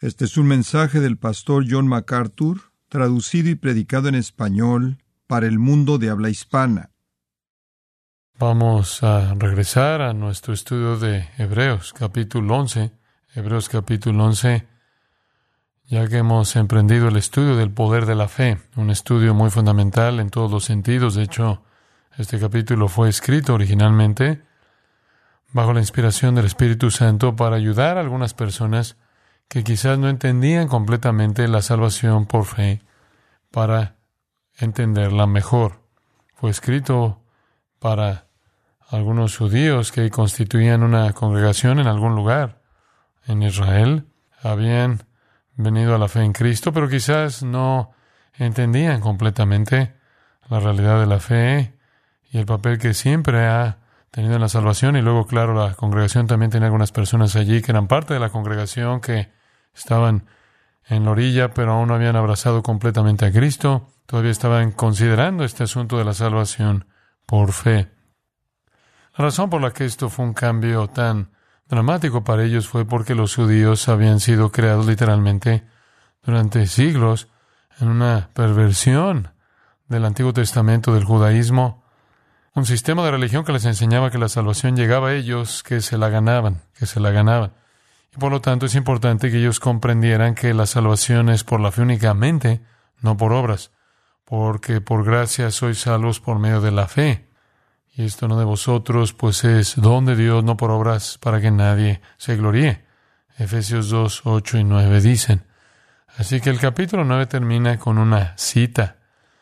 Este es un mensaje del pastor John MacArthur, traducido y predicado en español para el mundo de habla hispana. Vamos a regresar a nuestro estudio de Hebreos, capítulo 11. Hebreos, capítulo 11, ya que hemos emprendido el estudio del poder de la fe, un estudio muy fundamental en todos los sentidos. De hecho, este capítulo fue escrito originalmente bajo la inspiración del Espíritu Santo para ayudar a algunas personas que quizás no entendían completamente la salvación por fe, para entenderla mejor. Fue escrito para algunos judíos que constituían una congregación en algún lugar en Israel. Habían venido a la fe en Cristo, pero quizás no entendían completamente la realidad de la fe y el papel que siempre ha tenido en la salvación. Y luego, claro, la congregación también tenía algunas personas allí que eran parte de la congregación, que estaban en la orilla, pero aún no habían abrazado completamente a Cristo. Todavía estaban considerando este asunto de la salvación por fe. La razón por la que esto fue un cambio tan dramático para ellos fue porque los judíos habían sido creados literalmente durante siglos en una perversión del Antiguo Testamento, del judaísmo, un sistema de religión que les enseñaba que la salvación llegaba a ellos, que se la ganaban. Y por lo tanto es importante que ellos comprendieran que la salvación es por la fe únicamente, no por obras, porque por gracia sois salvos por medio de la fe. Y esto no de vosotros, pues es don de Dios, no por obras, para que nadie se gloríe. Efesios 2, 8 y 9 dicen. Así que el capítulo 9 termina con una cita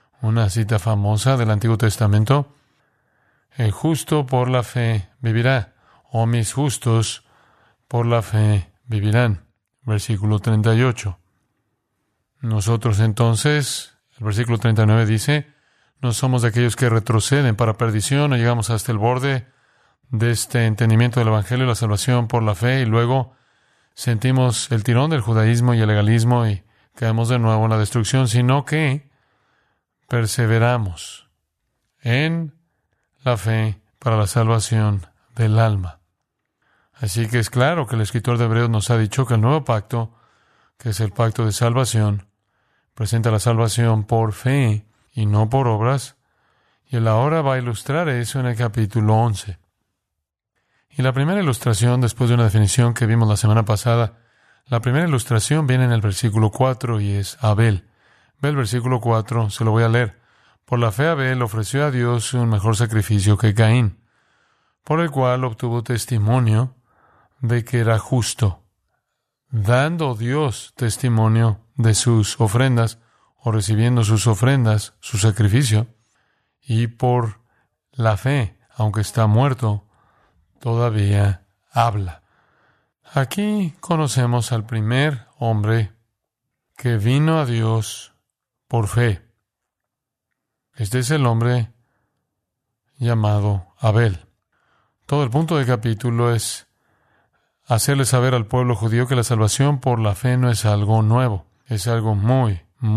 famosa del Antiguo Testamento. El justo por la fe vivirá, o mis justos por la fe vivirán. Versículo 38. Nosotros entonces, el versículo 39 dice, no somos de aquellos que retroceden para perdición, no llegamos hasta el borde de este entendimiento del Evangelio y la salvación por la fe, y luego sentimos el tirón del judaísmo y el legalismo y caemos de nuevo en la destrucción, sino que perseveramos en la fe para la salvación del alma. Así que es claro que el escritor de Hebreos nos ha dicho que el nuevo pacto, que es el pacto de salvación, presenta la salvación por fe y no por obras, y él ahora va a ilustrar eso en el capítulo 11. Y la primera ilustración, después de una definición que vimos la semana pasada, la primera ilustración viene en el versículo 4 y es Abel. Ve el versículo 4, se lo voy a leer. Por la fe Abel ofreció a Dios un mejor sacrificio que Caín, por el cual obtuvo testimonio de que era justo, dando Dios testimonio de sus ofrendas, o recibiendo sus ofrendas, su sacrificio, y por la fe, aunque está muerto, todavía habla. Aquí conocemos al primer hombre que vino a Dios por fe. Este es el hombre llamado Abel. Todo el punto del capítulo es hacerle saber al pueblo judío que la salvación por la fe no es algo nuevo, es algo muy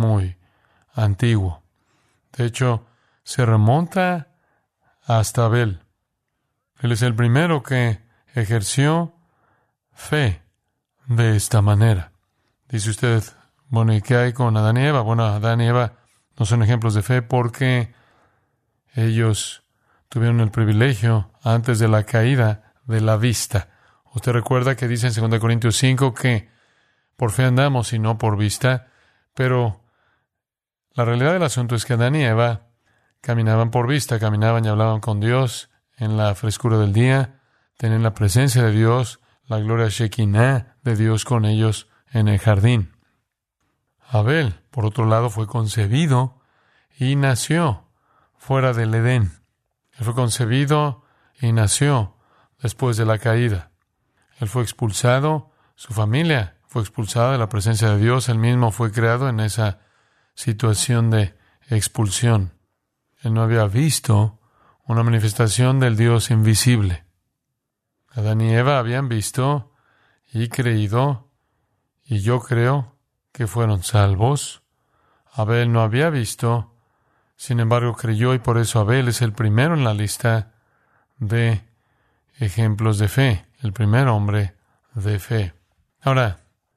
antiguo. De hecho, se remonta hasta Abel. Él es el primero que ejerció fe de esta manera. Dice usted, bueno, ¿y qué hay con Adán y Eva? Bueno, Adán y Eva no son ejemplos de fe porque ellos tuvieron el privilegio, antes de la caída, de la vista. Usted recuerda que dice en 2 Corintios 5 que por fe andamos y no por vista, pero la realidad del asunto es que Adán y Eva caminaban por vista, caminaban y hablaban con Dios en la frescura del día, tenían la presencia de Dios, la gloria Shekinah de Dios con ellos en el jardín. Abel, por otro lado, fue concebido y nació fuera del Edén. Él fue concebido y nació después de la caída. Él fue expulsado, su familia fue expulsada de la presencia de Dios, él mismo fue creado en esa situación de expulsión. Él no había visto una manifestación del Dios invisible. Adán y Eva habían visto y creído, y yo creo que fueron salvos. Abel no había visto, sin embargo creyó, y por eso Abel es el primero en la lista de ejemplos de fe, el primer hombre de fe. Ahora,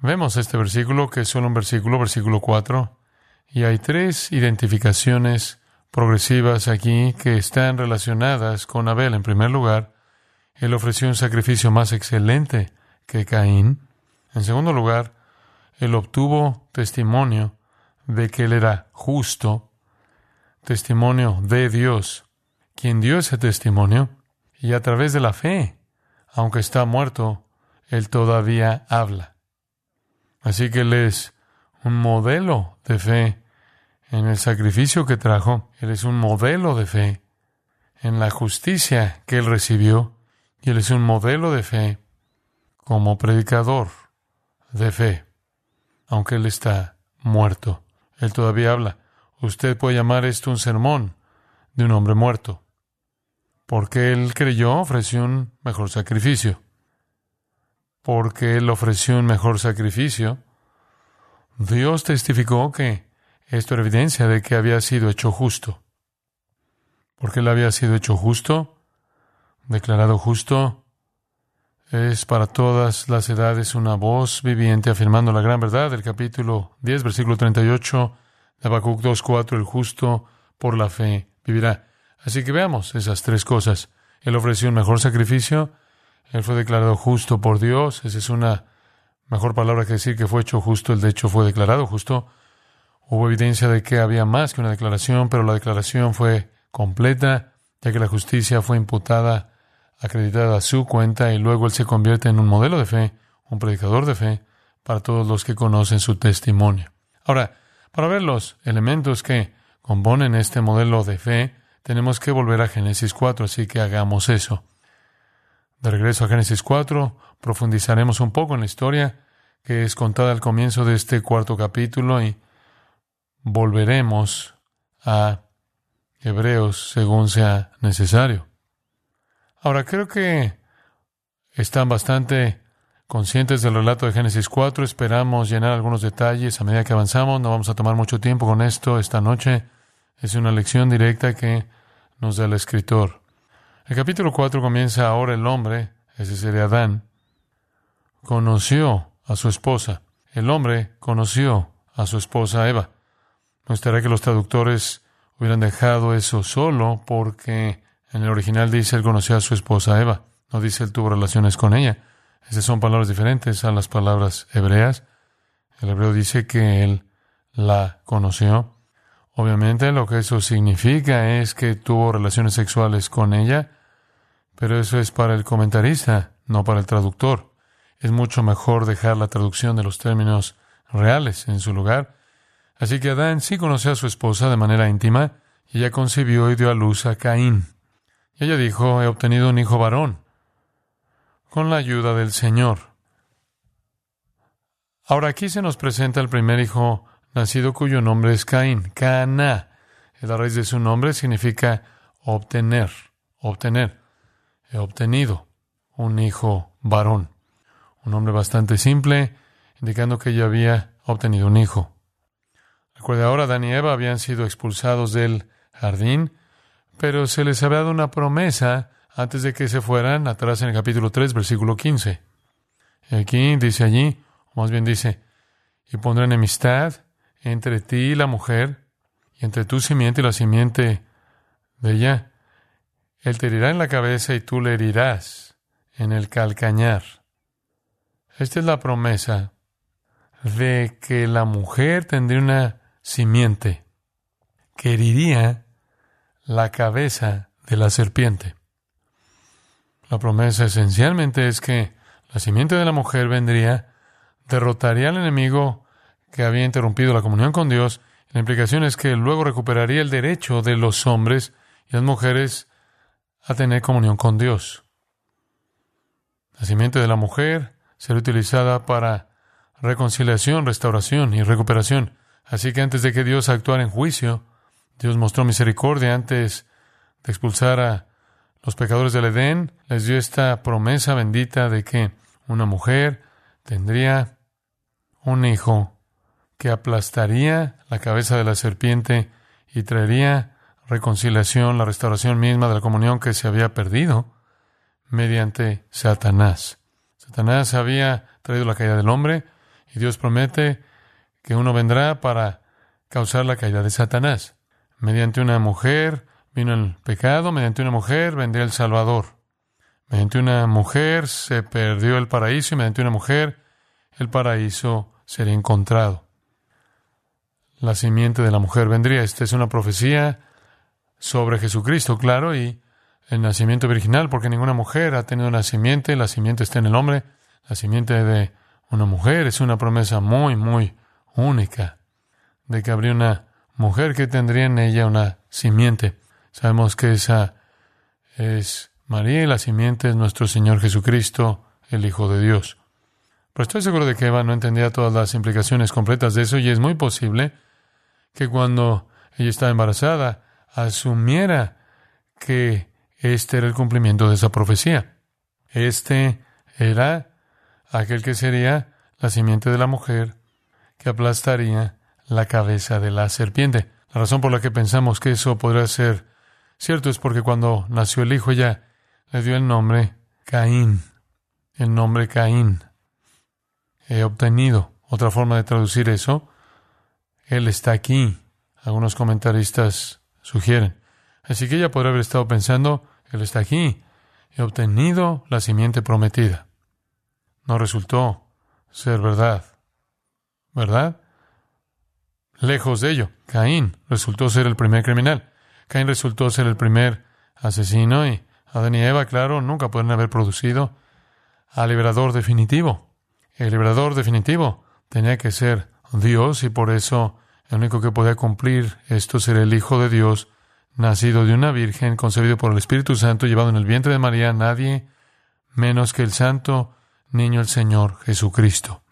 Vemos este versículo, que es solo un versículo, versículo 4, y hay 3 identificaciones progresivas aquí que están relacionadas con Abel. En primer lugar, él ofreció un sacrificio más excelente que Caín. En segundo lugar, él obtuvo testimonio de que él era justo, testimonio de Dios, quien dio ese testimonio, y a través de la fe, aunque está muerto, él todavía habla. Así que él es un modelo de fe en el sacrificio que trajo. Él es un modelo de fe en la justicia que él recibió. Y él es un modelo de fe como predicador de fe. Aunque él está muerto, él todavía habla. Usted puede llamar esto un sermón de un hombre muerto. Porque él creyó, ofreció un mejor sacrificio. Porque él ofreció un mejor sacrificio, Dios testificó que esto era evidencia de que había sido hecho justo. Porque él había sido hecho justo, declarado justo, es para todas las edades una voz viviente afirmando la gran verdad del capítulo 10, versículo 38 de Habacuc 2:4, el justo por la fe vivirá. Así que veamos esas 3 cosas. Él ofreció un mejor sacrificio, él fue declarado justo por Dios. Esa es una mejor palabra que decir que fue hecho justo. Él de hecho fue declarado justo. Hubo evidencia de que había más que una declaración, pero la declaración fue completa, ya que la justicia fue imputada, acreditada a su cuenta, y luego él se convierte en un modelo de fe, un predicador de fe, para todos los que conocen su testimonio. Ahora, para ver los elementos que componen este modelo de fe, tenemos que volver a Génesis 4, así que hagamos eso. De regreso a Génesis 4, profundizaremos un poco en la historia que es contada al comienzo de este 4º capítulo y volveremos a Hebreos según sea necesario. Ahora, creo que están bastante conscientes del relato de Génesis 4. Esperamos llenar algunos detalles a medida que avanzamos. No vamos a tomar mucho tiempo con esto esta noche. Es una lección directa que nos da el escritor. El capítulo 4 comienza: ahora el hombre, ese sería Adán, conoció a su esposa. El hombre conoció a su esposa Eva. Me gustaría que los traductores hubieran dejado eso solo, porque en el original dice él conoció a su esposa Eva. No dice él tuvo relaciones con ella. Esas son palabras diferentes a las palabras hebreas. El hebreo dice que él la conoció. Obviamente lo que eso significa es que tuvo relaciones sexuales con ella, pero eso es para el comentarista, no para el traductor. Es mucho mejor dejar la traducción de los términos reales en su lugar. Así que Adán sí conoció a su esposa de manera íntima, y ella concibió y dio a luz a Caín. Y ella dijo: he obtenido un hijo varón, con la ayuda del Señor. Ahora aquí se nos presenta el primer hijo nacido, cuyo nombre es Caín. Cana, la raíz de su nombre significa obtener, obtener. He obtenido un hijo varón. Un nombre bastante simple, indicando que ella había obtenido un hijo. Recuerde, ahora Adán y Eva habían sido expulsados del jardín, pero se les había dado una promesa antes de que se fueran, atrás en el capítulo 3, versículo 15. Y aquí dice allí, o más bien dice: y pondré enemistad entre ti y la mujer, y entre tu simiente y la simiente de ella. Él te herirá en la cabeza y tú le herirás en el calcañar. Esta es la promesa de que la mujer tendría una simiente que heriría la cabeza de la serpiente. La promesa esencialmente es que la simiente de la mujer vendría, derrotaría al enemigo que había interrumpido la comunión con Dios. La implicación es que luego recuperaría el derecho de los hombres y las mujeres a tener comunión con Dios. La simiente de la mujer será utilizada para reconciliación, restauración y recuperación. Así que antes de que Dios actuara en juicio, Dios mostró misericordia. Antes de expulsar a los pecadores del Edén, les dio esta promesa bendita de que una mujer tendría un hijo que aplastaría la cabeza de la serpiente y traería reconciliación, la restauración misma de la comunión que se había perdido mediante Satanás. Satanás había traído la caída del hombre Y Dios promete que uno vendrá para causar la caída de Satanás. Mediante una mujer vino el pecado, mediante una mujer vendría el Salvador. Mediante una mujer se perdió el paraíso y mediante una mujer el paraíso sería encontrado. La simiente de la mujer vendría. Esta es una profecía sobre Jesucristo, claro, y el nacimiento virginal, porque ninguna mujer ha tenido una simiente. La simiente está en el hombre. La simiente de una mujer es una promesa muy, muy única de que habría una mujer que tendría en ella una simiente. Sabemos que esa es María y la simiente es nuestro Señor Jesucristo, el Hijo de Dios. Pero estoy seguro de que Eva no entendía todas las implicaciones completas de eso y es muy posible que cuando ella estaba embarazada asumiera que este era el cumplimiento de esa profecía. Este era aquel que sería la simiente de la mujer que aplastaría la cabeza de la serpiente. La razón por la que pensamos que eso podría ser cierto es porque cuando nació el hijo ella le dio el nombre Caín. El nombre Caín. He obtenido otra forma de traducir eso. Él está aquí. Algunos comentaristas sugieren. Así que ella podría haber estado pensando, Él está aquí. He obtenido la simiente prometida. No resultó ser verdad. ¿Verdad? Lejos de ello. Caín resultó ser el primer criminal. Caín resultó ser el primer asesino y Adán y Eva, claro, nunca pueden haber producido al liberador definitivo. El liberador definitivo tenía que ser Dios y por eso el único que podía cumplir esto sería el Hijo de Dios, nacido de una virgen, concebido por el Espíritu Santo, llevado en el vientre de María, nadie menos que el Santo Niño, el Señor Jesucristo.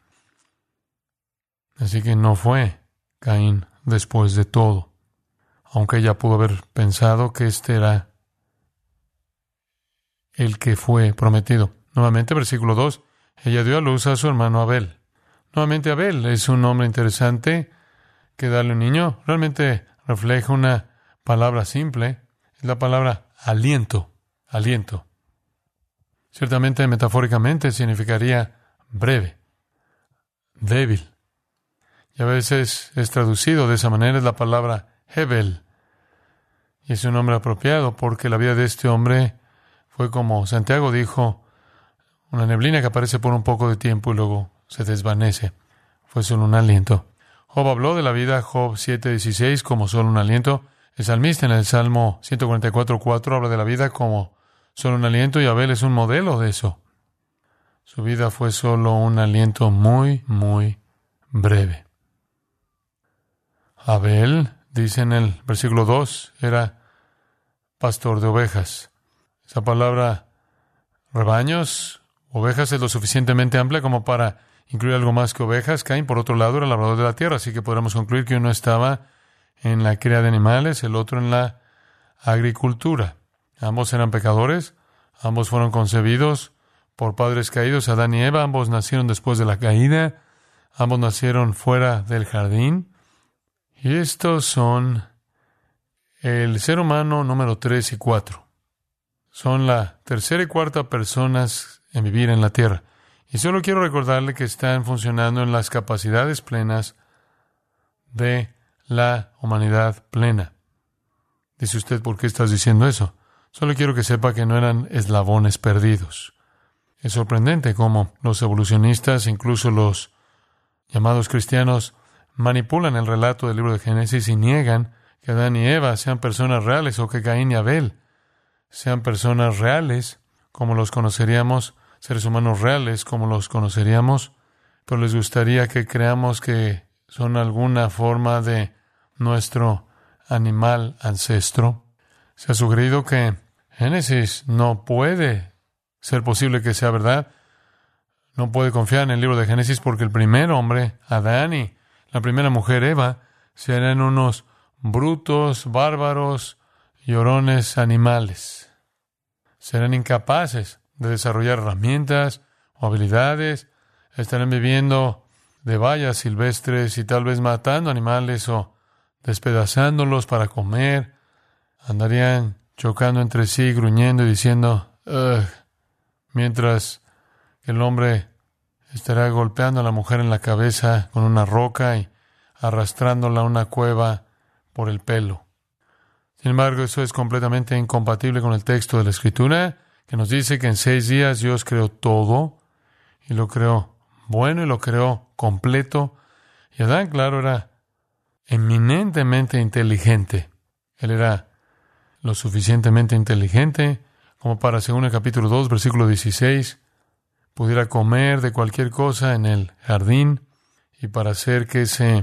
Así que no fue Caín después de todo, aunque ella pudo haber pensado que este era el que fue prometido. Nuevamente, versículo 2, ella dio a luz a su hermano Abel. Nuevamente, Abel es un nombre interesante que darle un niño. Realmente refleja una palabra simple. Es la palabra aliento. Aliento. Ciertamente, metafóricamente, significaría breve, débil. Y a veces es traducido de esa manera, es la palabra Hebel. Y es un nombre apropiado porque la vida de este hombre fue como Santiago dijo, una neblina que aparece por un poco de tiempo y luego se desvanece. Fue solo un aliento. Job habló de la vida, Job 7:16, como solo un aliento. El salmista en el Salmo 144:4 habla de la vida como solo un aliento y Abel es un modelo de eso. Su vida fue solo un aliento muy, muy breve. Abel, dice en el versículo 2, era pastor de ovejas. Esa palabra rebaños, ovejas, es lo suficientemente amplia como para incluir algo más que ovejas. Caín, por otro lado, era labrador de la tierra, así que podremos concluir que uno estaba en la cría de animales, el otro en la agricultura. Ambos eran pecadores, ambos fueron concebidos por padres caídos, Adán y Eva, ambos nacieron después de la caída, ambos nacieron fuera del jardín, y estos son el ser humano número 3 y 4. Son la tercera y cuarta personas en vivir en la tierra. Y solo quiero recordarle que están funcionando en las capacidades plenas de la humanidad plena. Dice usted, ¿por qué estás diciendo eso? Solo quiero que sepa que no eran eslabones perdidos. Es sorprendente cómo los evolucionistas, incluso los llamados cristianos, manipulan el relato del libro de Génesis y niegan que Adán y Eva sean personas reales o que Caín y Abel sean personas reales como los conoceríamos, seres humanos reales como los conoceríamos, pero les gustaría que creamos que son alguna forma de nuestro animal ancestro. Se ha sugerido que Génesis no puede ser posible que sea verdad. No puede confiar en el libro de Génesis porque el primer hombre, Adán, y la primera mujer, Eva, serán unos brutos, bárbaros, llorones animales. Serán incapaces de desarrollar herramientas o habilidades. Estarán viviendo de vallas silvestres y tal vez matando animales o despedazándolos para comer. Andarían chocando entre sí, gruñendo y diciendo, ugh, mientras el hombre estará golpeando a la mujer en la cabeza con una roca y arrastrándola a una cueva por el pelo. Sin embargo, eso es completamente incompatible con el texto de la Escritura, que nos dice que en 6 días Dios creó todo, y lo creó bueno y lo creó completo. Y Adán, claro, era eminentemente inteligente. Él era lo suficientemente inteligente como para, según el capítulo 2, versículo 16, pudiera comer de cualquier cosa en el jardín, y para hacer que ese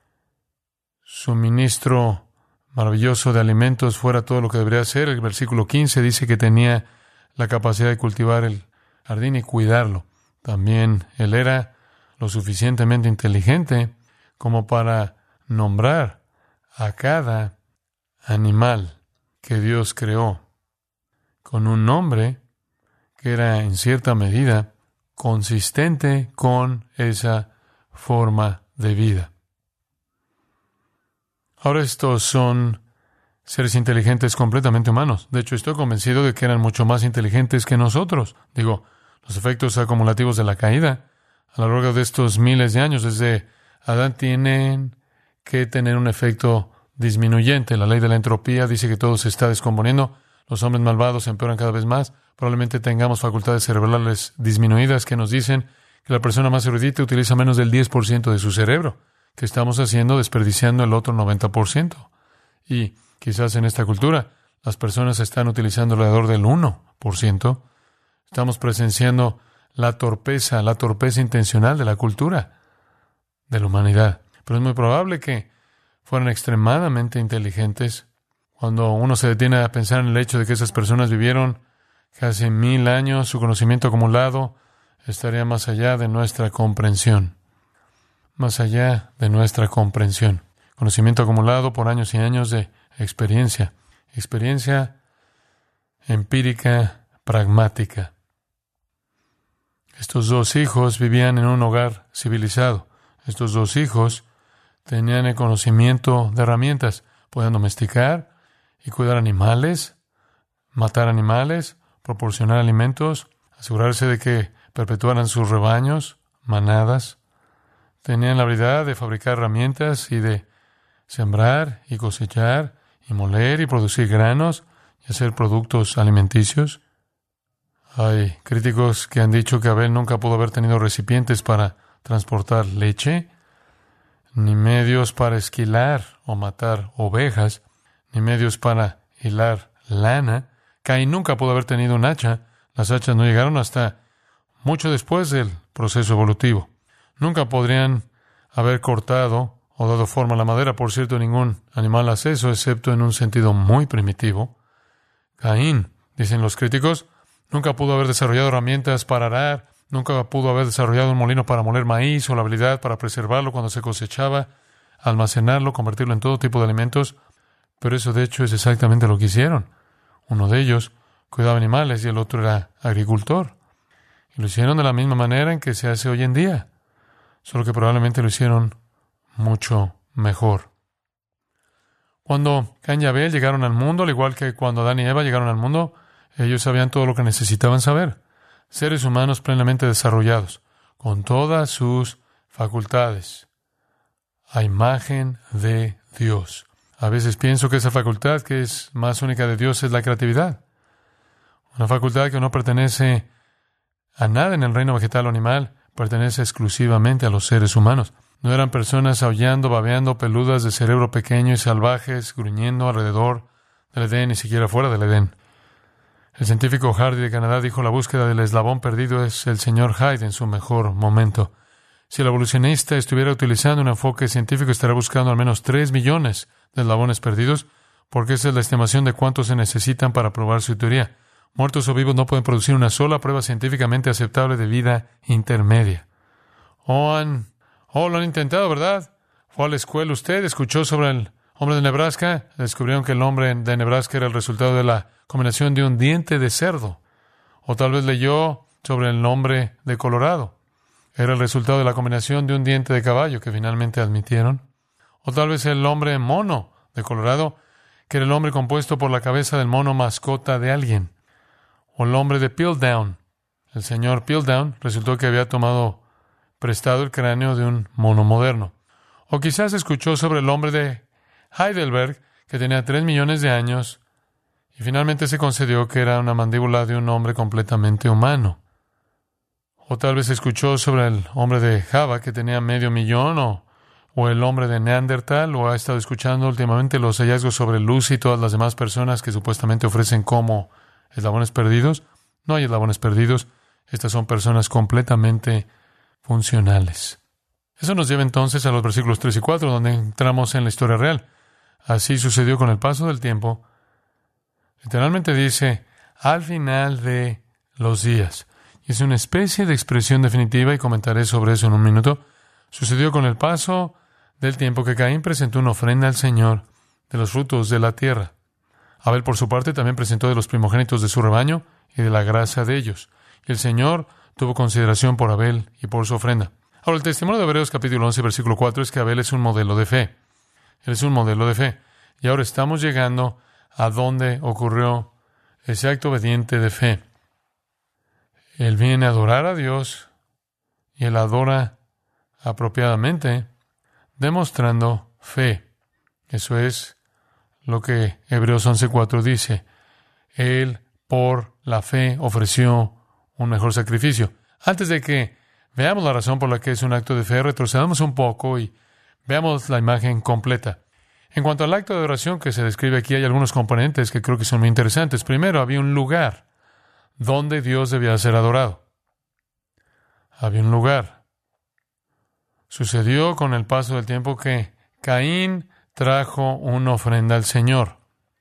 suministro maravilloso de alimentos fuera todo lo que debería ser. El versículo 15 dice que tenía la capacidad de cultivar el jardín y cuidarlo. También él era lo suficientemente inteligente como para nombrar a cada animal que Dios creó con un nombre que era en cierta medida consistente con esa forma de vida. Ahora estos son seres inteligentes completamente humanos. De hecho, estoy convencido de que eran mucho más inteligentes que nosotros. Los efectos acumulativos de la caída a lo largo de estos miles de años desde Adán tienen que tener un efecto disminuyente. La ley de la entropía dice que todo se está descomponiendo. Los hombres malvados empeoran cada vez más. Probablemente tengamos facultades cerebrales disminuidas que nos dicen que la persona más erudita utiliza menos del 10% de su cerebro. ¿Qué estamos haciendo? Desperdiciando el otro 90%. Y quizás en esta cultura las personas están utilizando alrededor del 1%. Estamos presenciando la torpeza intencional de la cultura de la humanidad. Pero es muy probable que fueran extremadamente inteligentes. Cuando uno se detiene a pensar en el hecho de que esas personas vivieron casi 1000 años, su conocimiento acumulado estaría más allá de nuestra comprensión. Más allá de nuestra comprensión. Conocimiento acumulado por años y años de experiencia. Experiencia empírica, pragmática. Estos 2 hijos vivían en un hogar civilizado. Estos 2 hijos tenían el conocimiento de herramientas. Podían domesticar y cuidar animales, matar animales, proporcionar alimentos, asegurarse de que perpetuaran sus rebaños, manadas. Tenían la habilidad de fabricar herramientas y de sembrar y cosechar y moler y producir granos y hacer productos alimenticios. Hay críticos que han dicho que Abel nunca pudo haber tenido recipientes para transportar leche, ni medios para esquilar o matar ovejas, ni medios para hilar lana. Caín nunca pudo haber tenido un hacha. Las hachas no llegaron hasta mucho después del proceso evolutivo. Nunca podrían haber cortado o dado forma a la madera. Por cierto, ningún animal hace eso, excepto en un sentido muy primitivo. Caín, dicen los críticos, nunca pudo haber desarrollado herramientas para arar, nunca pudo haber desarrollado un molino para moler maíz o la habilidad para preservarlo cuando se cosechaba, almacenarlo, convertirlo en todo tipo de alimentos. Pero eso, de hecho, es exactamente lo que hicieron. Uno de ellos cuidaba animales y el otro era agricultor. Y lo hicieron de la misma manera en que se hace hoy en día. Solo que probablemente lo hicieron mucho mejor. Cuando Caín y Abel llegaron al mundo, al igual que cuando Adán y Eva llegaron al mundo, ellos sabían todo lo que necesitaban saber. Seres humanos plenamente desarrollados, con todas sus facultades, a imagen de Dios. A veces pienso que esa facultad que es más única de Dios es la creatividad. Una facultad que no pertenece a nada en el reino vegetal o animal, pertenece exclusivamente a los seres humanos. No eran personas aullando, babeando, peludas de cerebro pequeño y salvajes, gruñendo alrededor del Edén, ni siquiera fuera del Edén. El científico Hardy de Canadá dijo: la búsqueda del eslabón perdido es el señor Hyde en su mejor momento. Si el evolucionista estuviera utilizando un enfoque científico, estaría buscando al menos 3 millones de eslabones perdidos, porque esa es la estimación de cuántos se necesitan para probar su teoría. Muertos o vivos no pueden producir una sola prueba científicamente aceptable de vida intermedia. Lo han intentado, ¿verdad? Fue a la escuela usted, escuchó sobre el hombre de Nebraska, descubrieron que el hombre de Nebraska era el resultado de la combinación de un diente de cerdo. O tal vez leyó sobre el hombre de Colorado. Era el resultado de la combinación de un diente de caballo que finalmente admitieron. O tal vez el hombre mono de Colorado, que era el hombre compuesto por la cabeza del mono mascota de alguien. O el hombre de Piltdown. El señor Piltdown resultó que había tomado prestado el cráneo de un mono moderno. O quizás escuchó sobre el hombre de Heidelberg, que tenía 3 millones de años, y finalmente se concedió que era una mandíbula de un hombre completamente humano. O tal vez escuchó sobre el hombre de Java, que tenía 500,000, o el hombre de Neandertal, o ha estado escuchando últimamente los hallazgos sobre Lucy y todas las demás personas que supuestamente ofrecen como eslabones perdidos. No hay eslabones perdidos. Estas son personas completamente funcionales. Eso nos lleva entonces a los versículos 3 y 4, donde entramos en la historia real. Así sucedió con el paso del tiempo. Literalmente dice, al final de los días. Y es una especie de expresión definitiva, y comentaré sobre eso en un minuto. Sucedió con el paso del tiempo que Caín presentó una ofrenda al Señor de los frutos de la tierra. Abel, por su parte, también presentó de los primogénitos de su rebaño y de la grasa de ellos. Y el Señor tuvo consideración por Abel y por su ofrenda. Ahora, el testimonio de Hebreos capítulo 11, versículo 4 es que Abel es un modelo de fe. Él es un modelo de fe. Y ahora estamos llegando a donde ocurrió ese acto obediente de fe. Él viene a adorar a Dios y él adora apropiadamente, demostrando fe. Eso es lo que Hebreos 11:4 dice. Él, por la fe, ofreció un mejor sacrificio. Antes de que veamos la razón por la que es un acto de fe, retrocedamos un poco y veamos la imagen completa. En cuanto al acto de oración que se describe aquí, hay algunos componentes que creo que son muy interesantes. Primero, había un lugar donde Dios debía ser adorado. Había un lugar. Sucedió con el paso del tiempo que Caín trajo una ofrenda al Señor.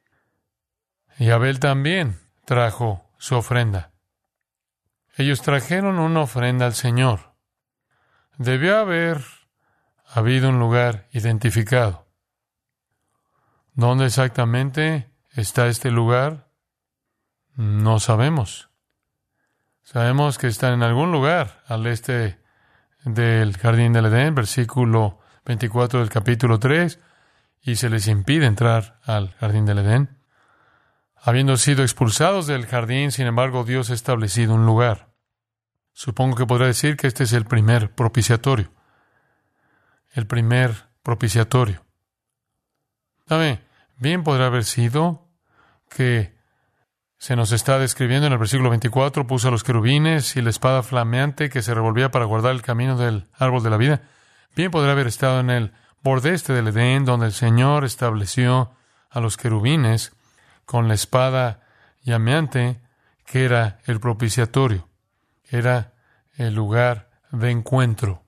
Y Abel también trajo su ofrenda. Ellos trajeron una ofrenda al Señor. Debió haber habido un lugar identificado. ¿Dónde exactamente está este lugar? No sabemos. Sabemos que está en algún lugar al este del jardín del Edén, versículo 24 del capítulo 3, y se les impide entrar al jardín del Edén. Habiendo sido expulsados del jardín, sin embargo, Dios ha establecido un lugar. Supongo que podrá decir que este es el primer propiciatorio. El primer propiciatorio. ¿Sabe? Bien podrá haber sido que se nos está describiendo en el versículo 24, puso a los querubines y la espada flameante que se revolvía para guardar el camino del árbol de la vida. Bien podrá haber estado en el borde este del Edén, donde el Señor estableció a los querubines con la espada llameante, que era el propiciatorio. Era el lugar de encuentro.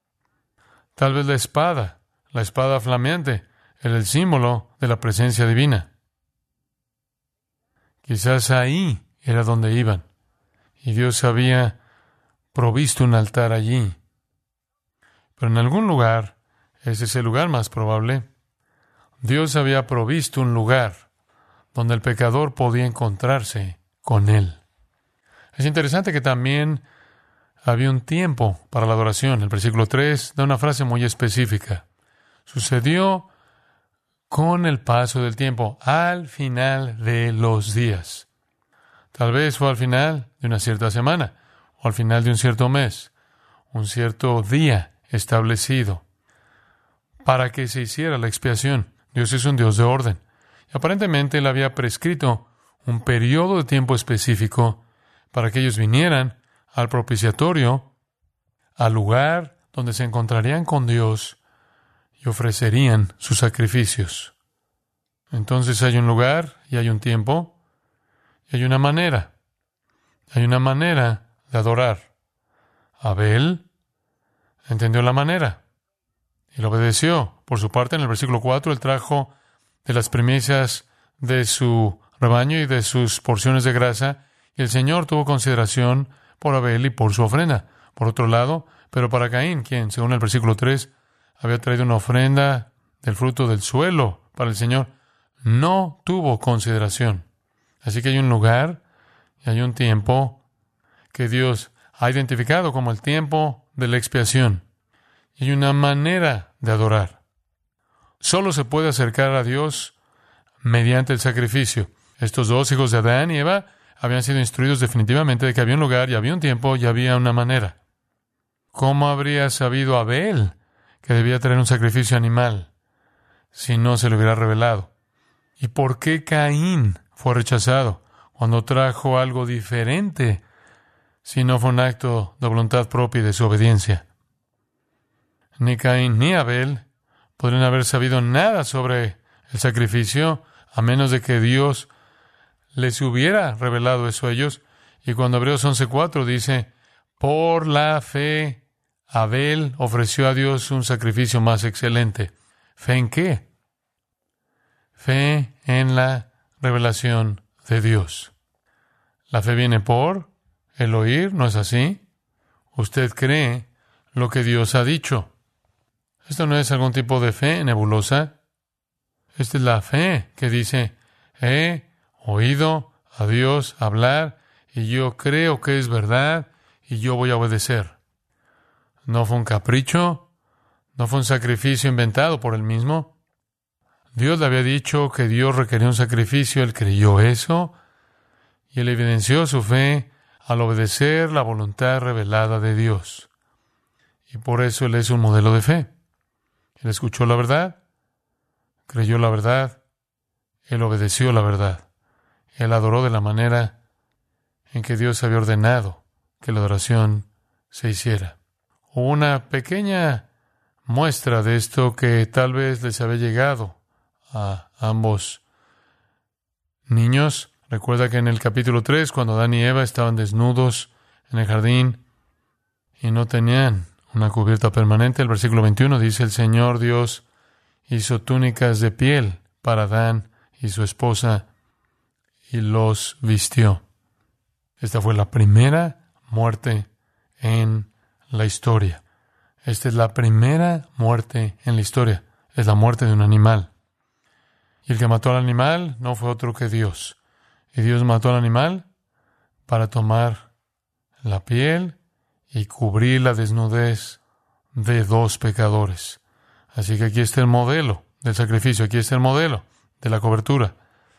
Tal vez la espada flameante, era el símbolo de la presencia divina. Quizás ahí era donde iban, y Dios había provisto un altar allí. Pero en algún lugar, ese es el lugar más probable, Dios había provisto un lugar donde el pecador podía encontrarse con Él. Es interesante que también había un tiempo para la adoración. El versículo 3 da una frase muy específica. Sucedió con el paso del tiempo, al final de los días. Tal vez fue al final de una cierta semana, o al final de un cierto mes, un cierto día establecido, para que se hiciera la expiación. Dios es un Dios de orden. Y aparentemente Él había prescrito un periodo de tiempo específico para que ellos vinieran al propiciatorio, al lugar donde se encontrarían con Dios y ofrecerían sus sacrificios. Entonces hay un lugar y hay un tiempo y hay una manera. Hay una manera de adorar. Abel entendió la manera y lo obedeció. Por su parte, en el versículo 4, él trajo de las primicias de su rebaño y de sus porciones de grasa, y el Señor tuvo consideración por Abel y por su ofrenda. Por otro lado, pero para Caín, quien, según el versículo 3, había traído una ofrenda del fruto del suelo para el Señor, no tuvo consideración. Así que hay un lugar y hay un tiempo que Dios ha identificado como el tiempo de la expiación. Y hay una manera de adorar. Solo se puede acercar a Dios mediante el sacrificio. Estos dos hijos de Adán y Eva habían sido instruidos definitivamente de que había un lugar y había un tiempo y había una manera. ¿cómo habría sabido Abel que debía traer un sacrificio animal si no se le hubiera revelado? ¿Y por qué Caín fue rechazado cuando trajo algo diferente si no fue un acto de voluntad propia y desobediencia? Ni Caín ni Abel podrían haber sabido nada sobre el sacrificio a menos de que Dios les hubiera revelado eso a ellos. Y cuando Hebreos 11:4 dice, por la fe Abel ofreció a Dios un sacrificio más excelente. ¿Fe en qué? Fe en la revelación de Dios. La fe viene por el oír, ¿no es así? Usted cree lo que Dios ha dicho. Esto no es algún tipo de fe nebulosa. Esta es la fe que dice, he oído a Dios hablar y yo creo que es verdad y yo voy a obedecer. No fue un capricho, no fue un sacrificio inventado por él mismo. Dios le había dicho que Dios requería un sacrificio, él creyó eso y él evidenció su fe al obedecer la voluntad revelada de Dios. Y por eso él es un modelo de fe. Él escuchó la verdad, creyó la verdad, él obedeció la verdad. Él adoró de la manera en que Dios había ordenado que la adoración se hiciera. Hubo una pequeña muestra de esto que tal vez les había llegado a ambos niños. Recuerda que en el capítulo 3, cuando Adán y Eva estaban desnudos en el jardín y no tenían una cubierta permanente, el versículo 21 dice, el Señor Dios hizo túnicas de piel para Adán y su esposa y los vistió. Esta fue la primera muerte en la historia. Esta es la primera muerte en la historia. Es la muerte de un animal. Y el que mató al animal no fue otro que Dios. Y Dios mató al animal para tomar la piel y cubrir la desnudez de dos pecadores. Así que aquí está el modelo del sacrificio. Aquí está el modelo de la cobertura.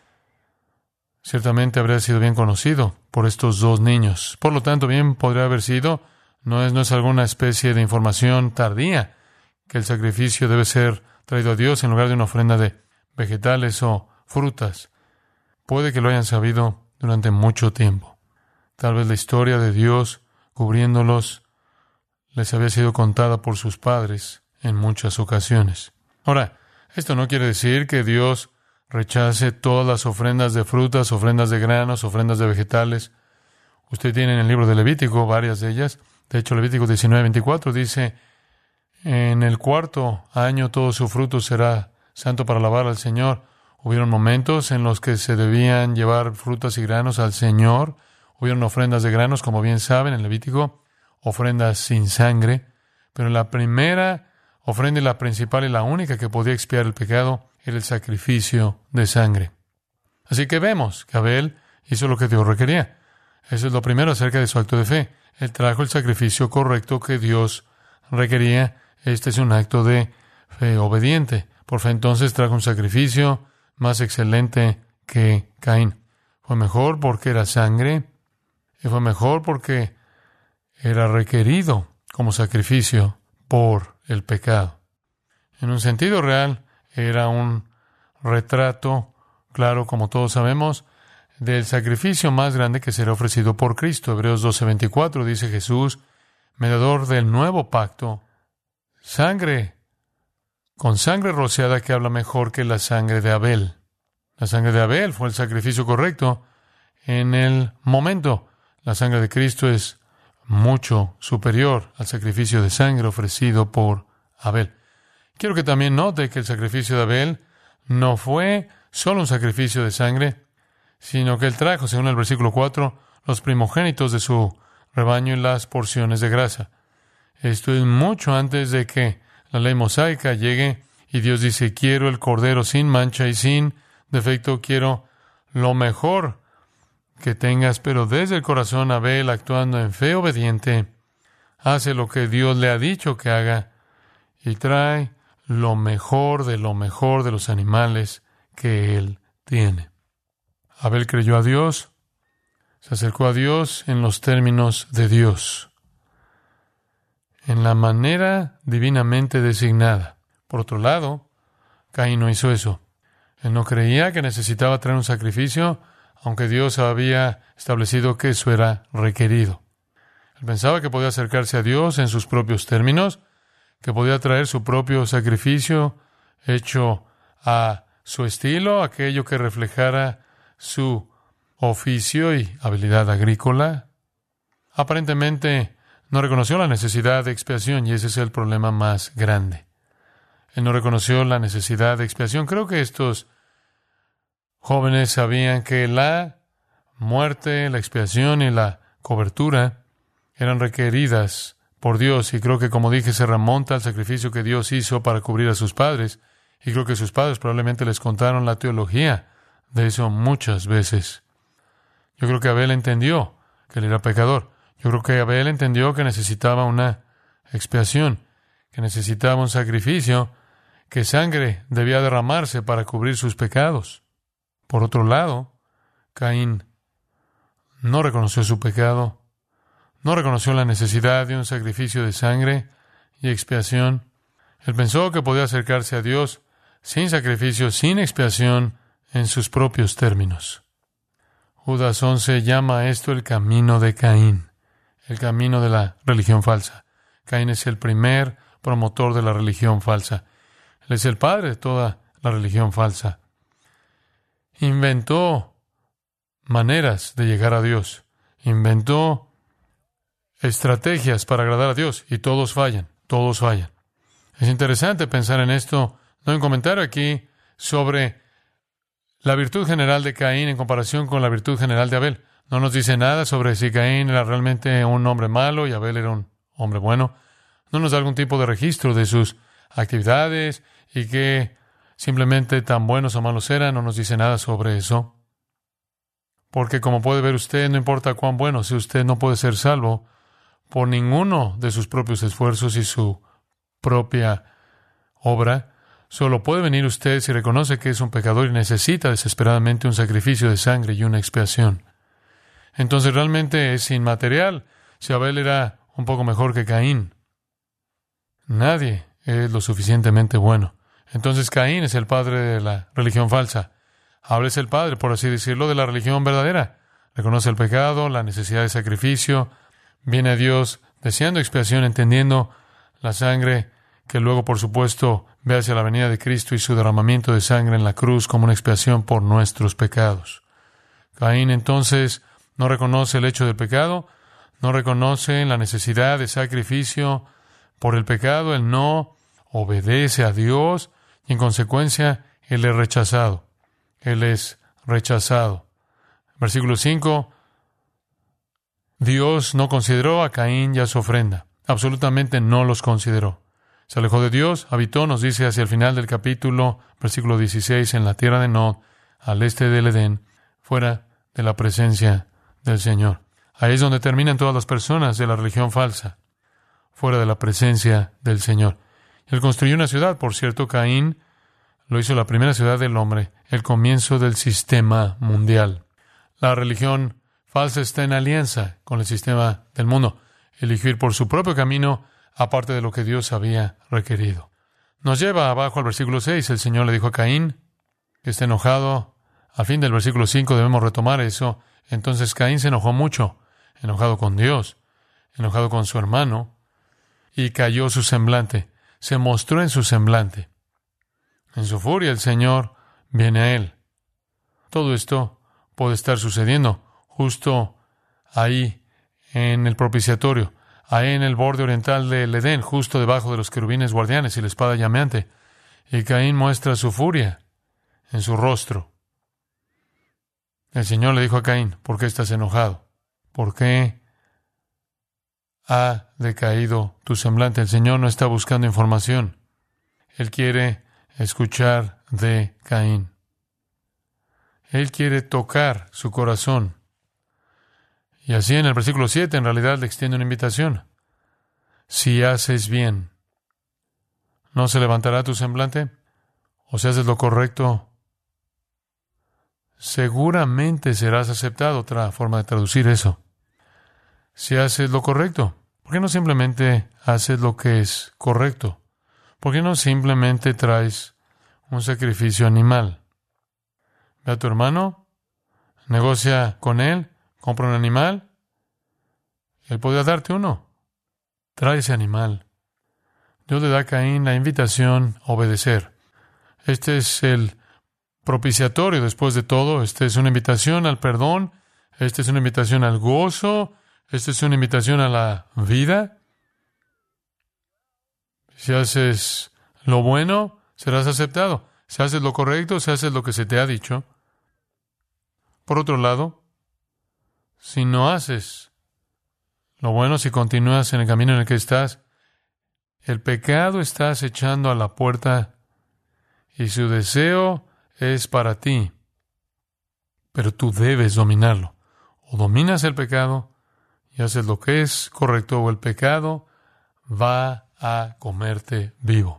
Ciertamente habría sido bien conocido por estos dos niños. Por lo tanto, bien podría haber sido, no es alguna especie de información tardía, que el sacrificio debe ser traído a Dios en lugar de una ofrenda de vegetales o frutas. Puede que lo hayan sabido durante mucho tiempo. Tal vez la historia de Dios cubriéndolos les había sido contada por sus padres en muchas ocasiones. Ahora, esto no quiere decir que Dios rechace todas las ofrendas de frutas, ofrendas de granos, ofrendas de vegetales. Usted tiene en el libro de Levítico varias de ellas. De hecho, Levítico 19:24 dice, en el 4º año todo su fruto será santo para alabar al Señor. Hubieron momentos en los que se debían llevar frutas y granos al Señor. Hubieron ofrendas de granos, como bien saben, en Levítico, ofrendas sin sangre. Pero la primera ofrenda y la principal y la única que podía expiar el pecado era el sacrificio de sangre. Así que vemos que Abel hizo lo que Dios requería. Eso es lo primero acerca de su acto de fe. Él trajo el sacrificio correcto que Dios requería. Este es un acto de fe obediente. Por fe entonces trajo un sacrificio más excelente que Caín. Fue mejor porque era sangre y fue mejor porque era requerido como sacrificio por el pecado. En un sentido real, era un retrato, claro, como todos sabemos, del sacrificio más grande que será ofrecido por Cristo. Hebreos 12:24 dice Jesús, mediador del nuevo pacto, con sangre rociada que habla mejor que la sangre de Abel. La sangre de Abel fue el sacrificio correcto en el momento. La sangre de Cristo es mucho superior al sacrificio de sangre ofrecido por Abel. Quiero que también note que el sacrificio de Abel no fue solo un sacrificio de sangre, sino que él trajo, según el versículo 4, los primogénitos de su rebaño y las porciones de grasa. Esto es mucho antes de que la ley mosaica llegue y Dios dice, quiero el cordero sin mancha y sin defecto, quiero lo mejor que tengas, pero desde el corazón Abel, actuando en fe obediente, hace lo que Dios le ha dicho que haga y trae lo mejor de los animales que él tiene. Abel creyó a Dios, se acercó a Dios en los términos de Dios. en la manera divinamente designada. Por otro lado, Caín no hizo eso. Él no creía que necesitaba traer un sacrificio, aunque Dios había establecido que eso era requerido. Él pensaba que podía acercarse a Dios en sus propios términos, que podía traer su propio sacrificio hecho a su estilo, aquello que reflejara su oficio y habilidad agrícola. Aparentemente no reconoció la necesidad de expiación, y ese es el problema más grande. Él no reconoció la necesidad de expiación. Creo que estos jóvenes sabían que la muerte, la expiación y la cobertura eran requeridas por Dios, y creo que, como dije, se remonta al sacrificio que Dios hizo para cubrir a sus padres, y creo que sus padres probablemente les contaron la teología de eso muchas veces. Yo creo que Abel entendió que él era pecador. Yo creo que Abel entendió que necesitaba una expiación, que necesitaba un sacrificio, que sangre debía derramarse para cubrir sus pecados. Por otro lado, Caín no reconoció su pecado, no reconoció la necesidad de un sacrificio de sangre y expiación. Él pensó que podía acercarse a Dios sin sacrificio, sin expiación, en sus propios términos. Judas 11 llama a esto el camino de Caín, el camino de la religión falsa. Caín es el primer promotor de la religión falsa. Él es el padre de toda la religión falsa. Inventó maneras de llegar a Dios. Inventó estrategias para agradar a Dios, y todos fallan, todos fallan. Es interesante pensar en esto. No hay un comentario aquí sobre la virtud general de Caín en comparación con la virtud general de Abel. No nos dice nada sobre si Caín era realmente un hombre malo y Abel era un hombre bueno. No nos da algún tipo de registro de sus actividades y que simplemente tan buenos o malos eran. No nos dice nada sobre eso. Porque, como puede ver usted, no importa cuán bueno, si usted no puede ser salvo por ninguno de sus propios esfuerzos y su propia obra, solo puede venir usted si reconoce que es un pecador y necesita desesperadamente un sacrificio de sangre y una expiación. Entonces realmente es inmaterial si Abel era un poco mejor que Caín. Nadie es lo suficientemente bueno. Entonces Caín es el padre de la religión falsa. Abel es el padre, por así decirlo, de la religión verdadera. Reconoce el pecado, la necesidad de sacrificio. Viene a Dios deseando expiación, entendiendo la sangre, que luego, por supuesto, ve hacia la venida de Cristo y su derramamiento de sangre en la cruz como una expiación por nuestros pecados. Caín, entonces, no reconoce el hecho del pecado, no reconoce la necesidad de sacrificio por el pecado, él no obedece a Dios y, en consecuencia, él es rechazado. Él es rechazado. Versículo 5, Dios no consideró a Caín y a su ofrenda. Absolutamente no los consideró. Se alejó de Dios, habitó, nos dice hacia el final del capítulo, versículo 16, en la tierra de Nod, al este del Edén, fuera de la presencia del Señor. Ahí es donde terminan todas las personas de la religión falsa, fuera de la presencia del Señor. Él construyó una ciudad, por cierto, Caín lo hizo la primera ciudad del hombre, el comienzo del sistema mundial. La religión falsa está en alianza con el sistema del mundo. Eligió ir por su propio camino, aparte de lo que Dios había requerido. Nos lleva abajo al versículo 6. El Señor le dijo a Caín que está enojado. Al fin del versículo 5 debemos retomar eso. Entonces Caín se enojó mucho, enojado con Dios, enojado con su hermano, y cayó su semblante. Se mostró en su semblante. En su furia el Señor viene a él. Todo esto puede estar sucediendo justo ahí en el propiciatorio, ahí en el borde oriental del Edén, justo debajo de los querubines guardianes y la espada llameante. Y Caín muestra su furia en su rostro. El Señor le dijo a Caín, ¿por qué estás enojado? ¿Por qué ha decaído tu semblante? El Señor no está buscando información. Él quiere escuchar de Caín. Él quiere tocar su corazón. Y así en el versículo 7, en realidad le extiende una invitación. Si haces bien, ¿no se levantará tu semblante? O si haces lo correcto, seguramente serás aceptado. Otra forma de traducir eso. Si haces lo correcto, ¿Por qué no simplemente haces lo que es correcto? ¿Por qué no simplemente traes un sacrificio animal? Ve a tu hermano, negocia con él, compra un animal. Él podría darte uno. Trae ese animal. Dios le da a Caín la invitación a obedecer. Este es el propiciatorio después de todo. Esta es una invitación al perdón. Esta es una invitación al gozo. Esta es una invitación a la vida. Si haces lo bueno, serás aceptado. Si haces lo correcto, si haces lo que se te ha dicho. Por otro lado, si no haces lo bueno, si continúas en el camino en el que estás, el pecado está acechando a la puerta y su deseo es para ti. Pero tú debes dominarlo. O dominas el pecado y haces lo que es correcto, o el pecado va a comerte vivo.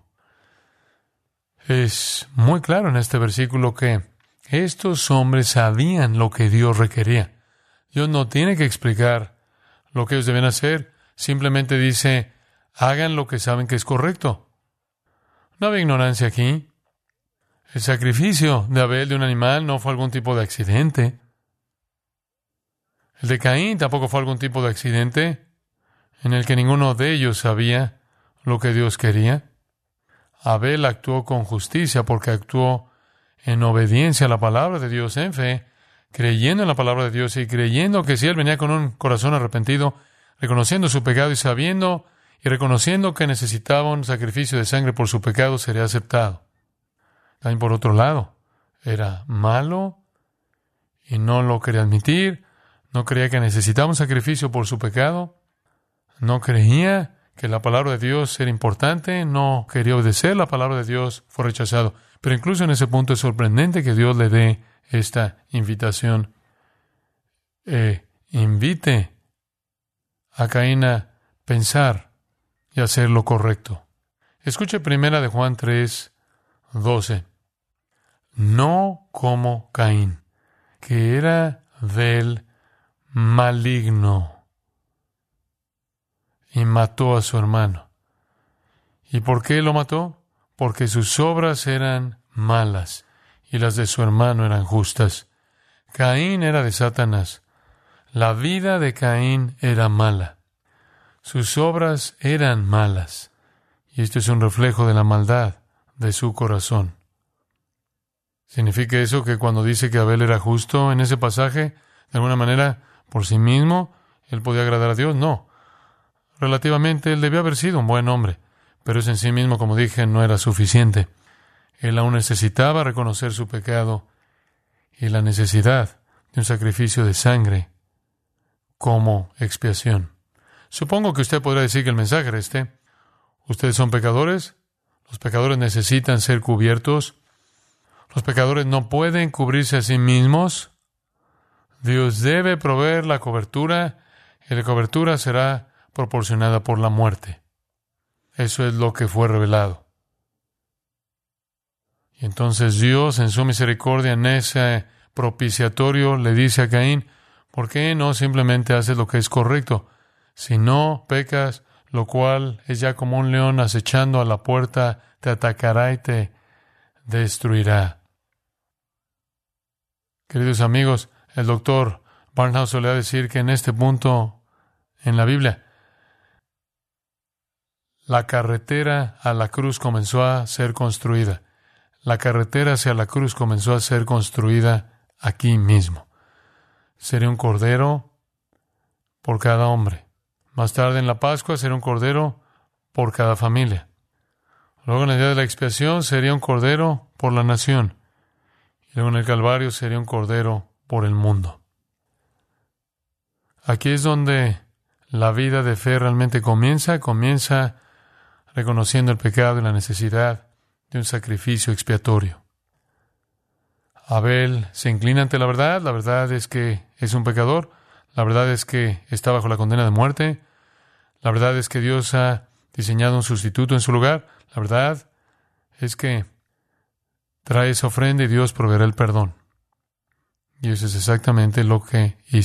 Es muy claro en este versículo que estos hombres sabían lo que Dios requería. Dios no tiene que explicar lo que ellos deben hacer. Simplemente dice, hagan lo que saben que es correcto. No había ignorancia aquí. El sacrificio de Abel de un animal no fue algún tipo de accidente. El de Caín tampoco fue algún tipo de accidente en el que ninguno de ellos sabía lo que Dios quería. Abel actuó con justicia porque actuó en obediencia a la palabra de Dios, en fe, creyendo en la palabra de Dios y creyendo que si él venía con un corazón arrepentido, reconociendo su pecado y sabiendo y reconociendo que necesitaba un sacrificio de sangre por su pecado, sería aceptado. También por otro lado, era malo y no lo quería admitir, no creía que necesitaba un sacrificio por su pecado, no creía que la palabra de Dios era importante, no quería obedecer la palabra de Dios, fue rechazado. Pero incluso en ese punto es sorprendente que Dios le dé esta invitación. Invite a Caín a pensar y hacer lo correcto. Escuche primera de Juan 3:12. No como Caín, que era del maligno y mató a su hermano. ¿Y por qué lo mató? Porque sus obras eran malas y las de su hermano eran justas. Caín era de Satanás. La vida de Caín era mala. Sus obras eran malas. Y esto es un reflejo de la maldad de su corazón. ¿Significa eso que cuando dice que Abel era justo en ese pasaje, de alguna manera, por sí mismo, él podía agradar a Dios? No. Relativamente, él debió haber sido un buen hombre, pero eso en sí mismo, como dije, no era suficiente. Él aún necesitaba reconocer su pecado y la necesidad de un sacrificio de sangre como expiación. Supongo que usted podrá decir que el mensaje era este. Ustedes son pecadores. Los pecadores necesitan ser cubiertos. Los pecadores no pueden cubrirse a sí mismos. Dios debe proveer la cobertura y la cobertura será proporcionada por la muerte. Eso es lo que fue revelado. Y entonces Dios, en su misericordia, en ese propiciatorio, le dice a Caín, ¿por qué no simplemente haces lo que es correcto? Si no pecas, lo cual es ya como un león acechando a la puerta, te atacará y te destruirá. Queridos amigos, el doctor Barnhouse solía decir que en este punto en la Biblia, la carretera a la cruz comenzó a ser construida. La carretera hacia la cruz comenzó a ser construida aquí mismo. Sería un cordero por cada hombre. Más tarde en la Pascua sería un cordero por cada familia. Luego en el día de la expiación sería un cordero por la nación. Y luego en el Calvario sería un cordero por el mundo. Aquí es donde la vida de fe realmente comienza reconociendo el pecado y la necesidad de un sacrificio expiatorio. Abel se inclina ante la verdad es que es un pecador, la verdad es que está bajo la condena de muerte, la verdad es que Dios ha diseñado un sustituto en su lugar, la verdad es que trae esa ofrenda y Dios proveerá el perdón. Y eso es exactamente lo que hizo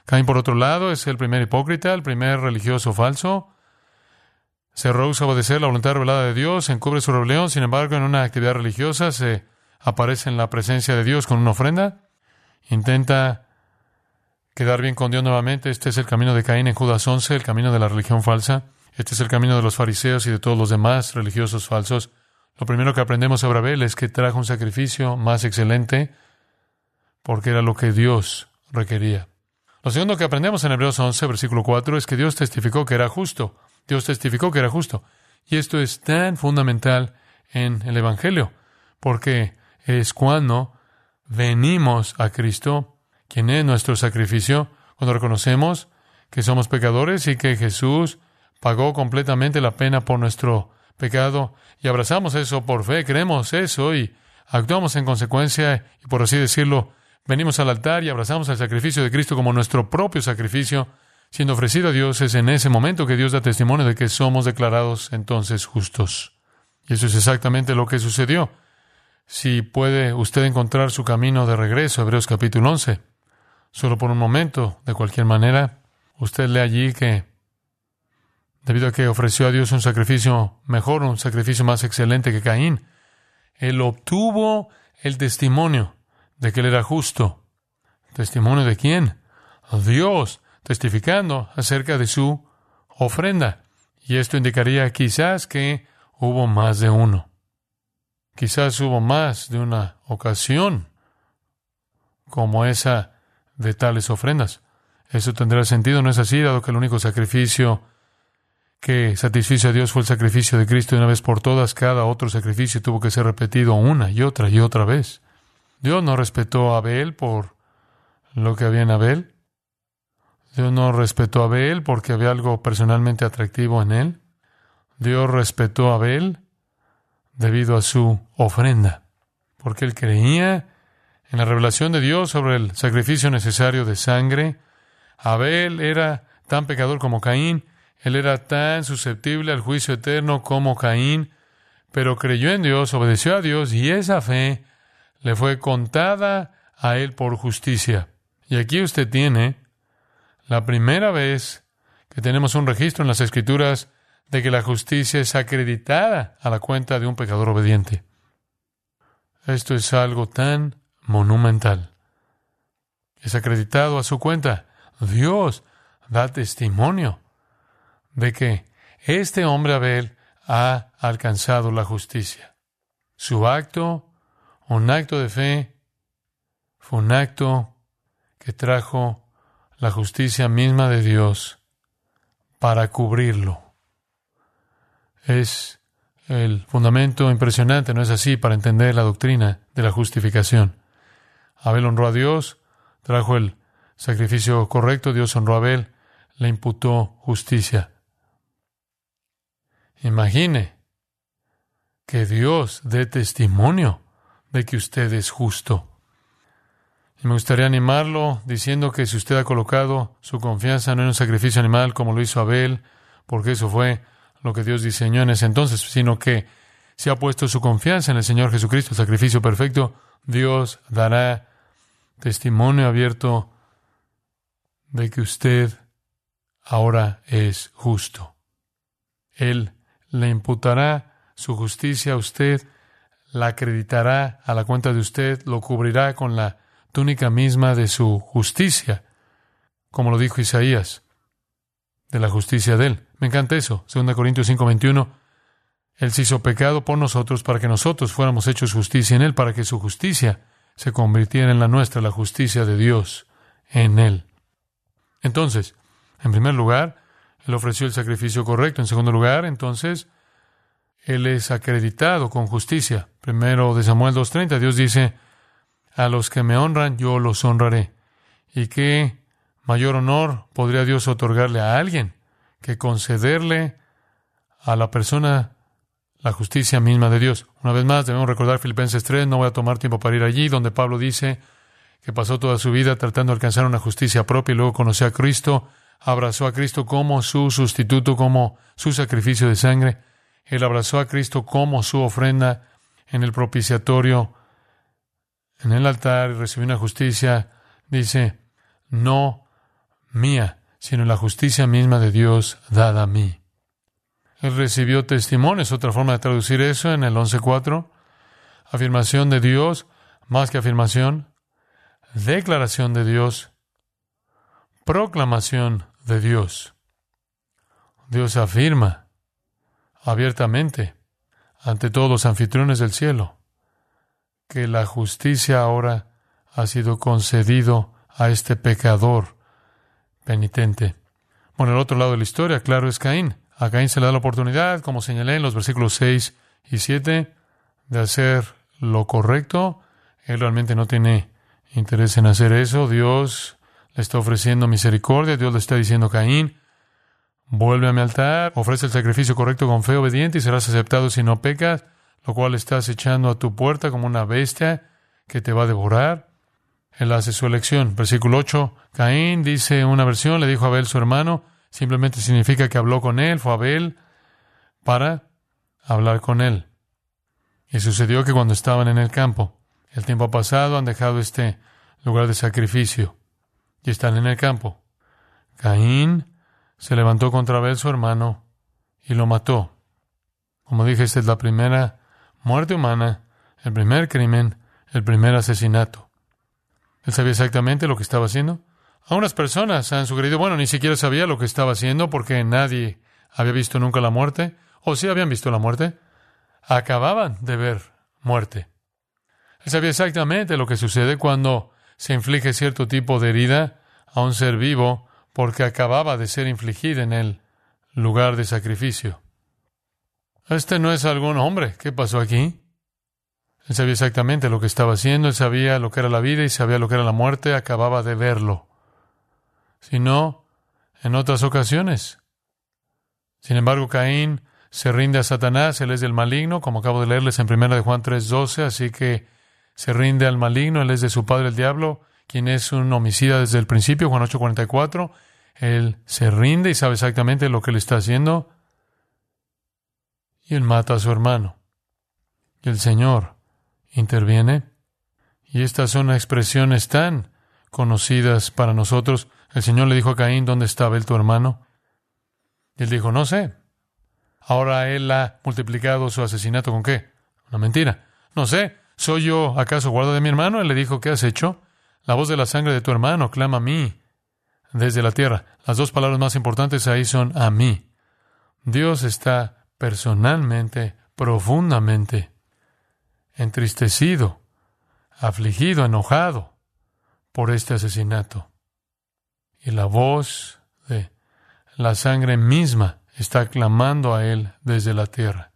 Caín, por otro lado, es el primer hipócrita, el primer religioso falso. Se rehúsa a obedecer la voluntad revelada de Dios, encubre su rebelión, sin embargo, en una actividad religiosa se aparece en la presencia de Dios con una ofrenda. Intenta quedar bien con Dios nuevamente. Este es el camino de Caín en Judas 11, el camino de la religión falsa. Este es el camino de los fariseos y de todos los demás religiosos falsos. Lo primero que aprendemos sobre Abel es que trajo un sacrificio más excelente porque era lo que Dios requería. Lo segundo que aprendemos en Hebreos 11, versículo 4, es que Dios testificó que era justo. Dios testificó que era justo. Y esto es tan fundamental en el Evangelio, porque es cuando venimos a Cristo, quien es nuestro sacrificio, cuando reconocemos que somos pecadores y que Jesús pagó completamente la pena por nuestro pecado, y abrazamos eso por fe, creemos eso y actuamos en consecuencia, y por así decirlo, venimos al altar y abrazamos el sacrificio de Cristo como nuestro propio sacrificio, siendo ofrecido a Dios. Es en ese momento que Dios da testimonio de que somos declarados entonces justos. Y eso es exactamente lo que sucedió. Si puede usted encontrar su camino de regreso a Hebreos capítulo 11, solo por un momento, de cualquier manera, usted lee allí que debido a que ofreció a Dios un sacrificio mejor, un sacrificio más excelente que Caín, él obtuvo el testimonio de que él era justo. ¿Testimonio de quién? Dios, testificando acerca de su ofrenda. Y esto indicaría quizás que hubo más de uno. Quizás hubo más de una ocasión como esa de tales ofrendas. Eso tendrá sentido, ¿no es así? Dado que el único sacrificio que satisfizo a Dios fue el sacrificio de Cristo de una vez por todas, cada otro sacrificio tuvo que ser repetido una y otra vez. Dios no respetó a Abel por lo que había en Abel. Dios no respetó a Abel porque había algo personalmente atractivo en él. Dios respetó a Abel debido a su ofrenda, porque él creía en la revelación de Dios sobre el sacrificio necesario de sangre. Abel era tan pecador como Caín. Él era tan susceptible al juicio eterno como Caín, pero creyó en Dios, obedeció a Dios, y esa fe le fue contada a él por justicia. Y aquí usted tiene la primera vez que tenemos un registro en las Escrituras de que la justicia es acreditada a la cuenta de un pecador obediente. Esto es algo tan monumental. Es acreditado a su cuenta. Dios da testimonio de que este hombre Abel ha alcanzado la justicia. Su acto, un acto de fe, fue un acto que trajo la justicia misma de Dios para cubrirlo. Es el fundamento impresionante, ¿no es así?, para entender la doctrina de la justificación. Abel honró a Dios, trajo el sacrificio correcto, Dios honró a Abel, le imputó justicia. Imagine que Dios dé testimonio de que usted es justo. Y me gustaría animarlo diciendo que si usted ha colocado su confianza no en un sacrificio animal como lo hizo Abel, porque eso fue lo que Dios diseñó en ese entonces, sino que si ha puesto su confianza en el Señor Jesucristo, el sacrificio perfecto, Dios dará testimonio abierto de que usted ahora es justo. Él le imputará su justicia a usted, la acreditará a la cuenta de usted, lo cubrirá con la túnica misma de su justicia, como lo dijo Isaías, de la justicia de él. Me encanta eso. 2 Corintios 5:21. Él se hizo pecado por nosotros para que nosotros fuéramos hechos justicia en él, para que su justicia se convirtiera en la nuestra, la justicia de Dios en él. Entonces, en primer lugar, él ofreció el sacrificio correcto. En segundo lugar, entonces, él es acreditado con justicia. Primero de Samuel 2:30, Dios dice, a los que me honran, yo los honraré. ¿Y qué mayor honor podría Dios otorgarle a alguien que concederle a la persona la justicia misma de Dios? Una vez más, debemos recordar Filipenses 3, no voy a tomar tiempo para ir allí, donde Pablo dice que pasó toda su vida tratando de alcanzar una justicia propia y luego conoció a Cristo, abrazó a Cristo como su sustituto, como su sacrificio de sangre. Él abrazó a Cristo como su ofrenda en el propiciatorio, en el altar, y recibió una justicia. Dice, no mía, sino en la justicia misma de Dios dada a mí. Él recibió testimonio, es otra forma de traducir eso en el 11:4. Afirmación de Dios, más que afirmación. Declaración de Dios. Proclamación de Dios. Dios afirma abiertamente ante todos los anfitriones del cielo que la justicia ahora ha sido concedido a este pecador penitente. Bueno, el otro lado de la historia, claro, es Caín. A Caín se le da la oportunidad, como señalé en los versículos 6 y 7, de hacer lo correcto. Él realmente no tiene interés en hacer eso. Dios le está ofreciendo misericordia. Dios le está diciendo: Caín, vuelve a mi altar, ofrece el sacrificio correcto con fe obediente y serás aceptado si no pecas, lo cual estás echando a tu puerta como una bestia que te va a devorar. Él hace su elección. Versículo 8. Caín, dice una versión, le dijo a Abel su hermano. Simplemente significa que habló con él. Fue Abel para hablar con él. Y sucedió que cuando estaban en el campo, el tiempo ha pasado, han dejado este lugar de sacrificio y están en el campo. Caín se levantó contra Abel su hermano y lo mató. Como dije, esta es la primera muerte humana, el primer crimen, el primer asesinato. Él sabía exactamente lo que estaba haciendo. Algunas personas han sugerido, ni siquiera sabía lo que estaba haciendo porque nadie había visto nunca la muerte, o sí habían visto la muerte. Acababan de ver muerte. Él sabía exactamente lo que sucede cuando se inflige cierto tipo de herida a un ser vivo porque acababa de ser infligida en el lugar de sacrificio. Este no es algún hombre. ¿Qué pasó aquí? Él sabía exactamente lo que estaba haciendo. Él sabía lo que era la vida y sabía lo que era la muerte. Acababa de verlo. Si no, en otras ocasiones. Sin embargo, Caín se rinde a Satanás. Él es del maligno, como acabo de leerles en 1 de Juan 3:12. Así que se rinde al maligno. Él es de su padre el diablo, quien es un homicida desde el principio, Juan 8:44. Él se rinde y sabe exactamente lo que él está haciendo. Y él mata a su hermano. Y el Señor interviene. Y estas son expresiones tan conocidas para nosotros. El Señor le dijo a Caín: ¿dónde está Abel tu hermano? Y él dijo: no sé. Ahora él ha multiplicado su asesinato ¿con qué? Una mentira. No sé. ¿Soy yo acaso guarda de mi hermano? Él le dijo: ¿qué has hecho? La voz de la sangre de tu hermano clama a mí desde la tierra. Las dos palabras más importantes ahí son a mí. Dios está personalmente, profundamente entristecido, afligido, enojado por este asesinato. Y la voz de la sangre misma está clamando a él desde la tierra.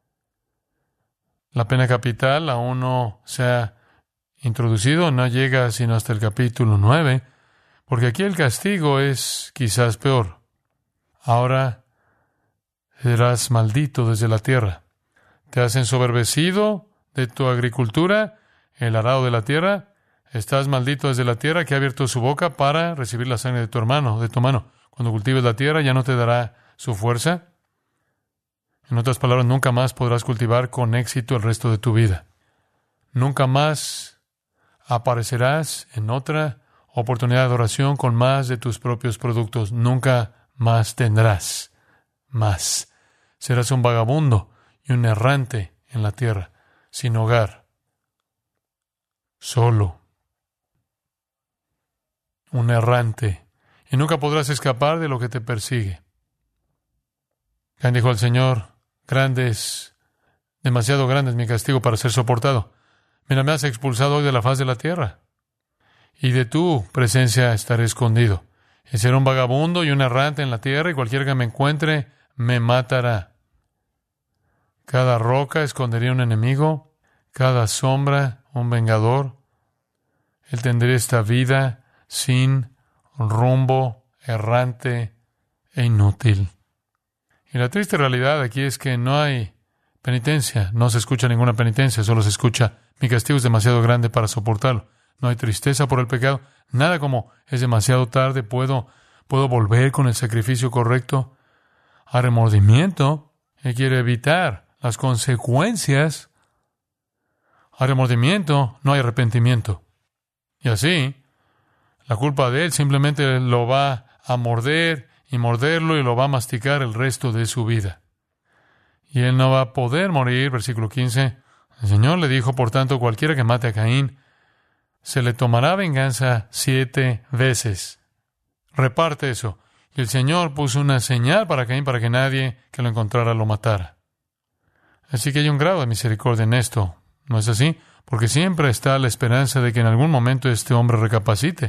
La pena capital aún no se ha introducido, no llega sino hasta el capítulo 9, porque aquí el castigo es quizás peor. Ahora serás maldito desde la tierra. Te has ensoberbecido de tu agricultura, el arado de la tierra. Estás maldito desde la tierra que ha abierto su boca para recibir la sangre de tu hermano, de tu mano. Cuando cultives la tierra ya no te dará su fuerza. En otras palabras, nunca más podrás cultivar con éxito el resto de tu vida. Nunca más aparecerás en otra oportunidad de oración con más de tus propios productos. Nunca más tendrás más. Serás un vagabundo y un errante en la tierra, sin hogar, solo, un errante, y nunca podrás escapar de lo que te persigue. Caín dijo al Señor: demasiado grande es mi castigo para ser soportado. Mira, me has expulsado hoy de la faz de la tierra, y de tu presencia estaré escondido. Y seré un vagabundo y un errante en la tierra, y cualquiera que me encuentre me matará. Cada roca escondería un enemigo, cada sombra un vengador. Él tendría esta vida sin rumbo, errante e inútil. Y la triste realidad aquí es que no hay penitencia, no se escucha ninguna penitencia, solo se escucha: mi castigo es demasiado grande para soportarlo. No hay tristeza por el pecado, nada como es demasiado tarde, puedo volver con el sacrificio correcto. Hay remordimiento, él quiere evitar las consecuencias. Hay remordimiento, no hay arrepentimiento. Y así, la culpa de él simplemente lo va a morder y morderlo y lo va a masticar el resto de su vida. Y él no va a poder morir, versículo 15. El Señor le dijo, por tanto, cualquiera que mate a Caín, se le tomará venganza 7 veces. Reparte eso. Y el Señor puso una señal para Caín para que nadie que lo encontrara lo matara. Así que hay un grado de misericordia en esto. ¿No es así? Porque siempre está la esperanza de que en algún momento este hombre recapacite.